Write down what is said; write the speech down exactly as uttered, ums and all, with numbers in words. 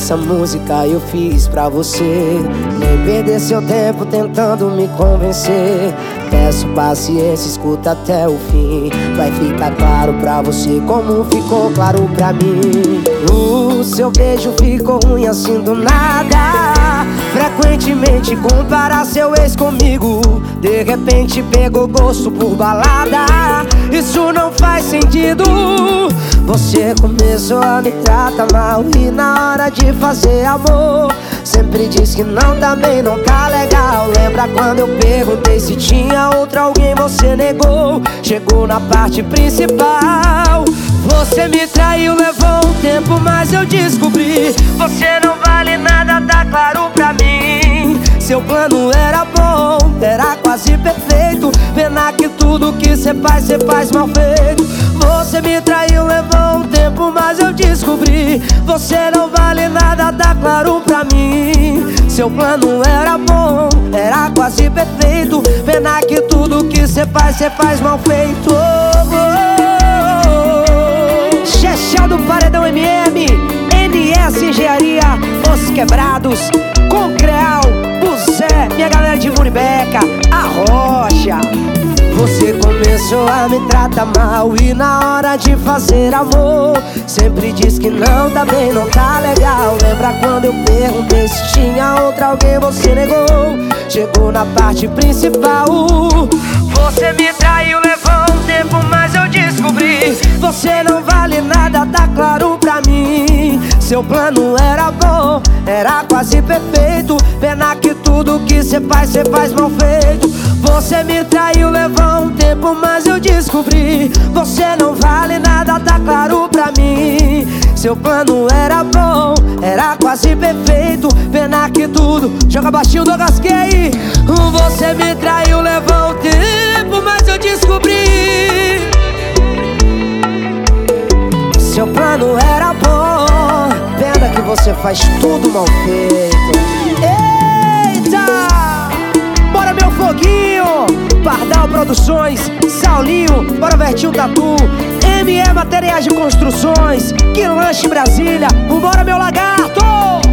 Essa música eu fiz pra você. Nem perder seu tempo tentando me convencer. Peço paciência, escuta até o fim. Vai ficar claro pra você como ficou claro pra mim. O seu beijo ficou ruim assim do nada. Frequentemente compara seu ex comigo. De repente pegou gosto por balada. Isso não faz sentido. Você começou a me tratar mal e na hora de fazer amor sempre diz que não tá bem, não tá legal. Lembra quando eu perguntei se tinha outro alguém, você negou. Chegou na parte principal. Você me traiu, levou um tempo, mas eu descobri. Você não vale nada, tá claro pra mim. Seu plano era bom, era quase perfeito. Pena que tudo que cê faz, cê faz mal feito. Você me traiu, levou um tempo, mas eu descobri. Você não vale nada, tá claro pra mim. Seu plano era bom, era quase perfeito. Pena que tudo que cê faz, cê faz mal feito. oh, oh, oh. Chechel do Paredão M M, N S Engenharia, Os Quebrados, Concreal, Buzé, minha galera de Muribeca, a Rocha. Você começou a me tratar mal e na hora de fazer amor sempre diz que não tá bem, não tá legal. Lembra quando eu perguntei se tinha outro alguém, você negou. Chegou na parte principal. Você me traiu, levou um tempo, mas eu descobri. Você não vale nada, tá claro pra mim. Seu plano era bom, era quase perfeito. Pena que tudo que cê faz, cê faz mal feito. Você me traiu, levou um tempo, mas eu descobri. Você não vale nada, tá claro pra mim. Seu plano era bom, era quase perfeito. Pena que tudo... Joga baixinho, Douglas Kay. Você me traiu, levou um tempo, mas eu descobri. Seu plano era bom, pena que você faz tudo mal feito. Eita! Bora, meu foguinho! Pardal Produções, Saulinho, bora Vertinho Tatu, M E Materiais de Construções, Que Lanche Brasília, vambora, meu lagarto!